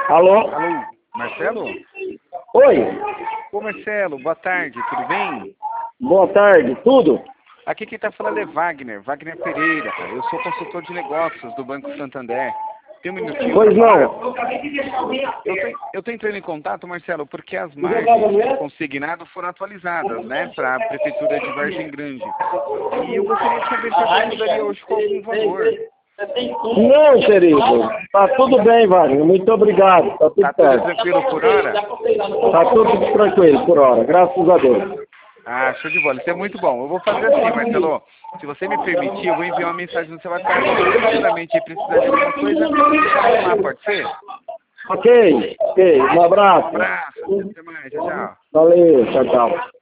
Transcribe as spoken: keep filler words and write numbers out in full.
Alô? Alô, Marcelo? Oi, Ô Marcelo, boa tarde, tudo bem? boa tarde, tudo? Aqui quem está falando é Wagner, Wagner Pereira. Eu sou consultor de negócios do Banco Santander. Tem um minutinho Pois pra falar? não. Eu tô, eu tô entrando em contato, Marcelo, porque as margens consignado foram atualizadas, né, para a Prefeitura de Vargem Grande. E eu gostaria de saber se eu ajudaria hoje com algum valor. Não, querido. Tá tudo bem, Wagner. Muito obrigado. Tá tudo Tá tudo certo. tranquilo por hora? Tá tudo tranquilo por hora, graças a Deus. Ah, show de bola. Isso é muito bom. Eu vou fazer assim, Marcelo. Se você me permitir, eu vou enviar uma mensagem no seu WhatsApp. Se futuramente precisar de alguma coisa, me chama lá, pode ser? Ok, ok. Um Um abraço. abraço. Até mais. Tchau, tchau. Valeu, tchau, tchau.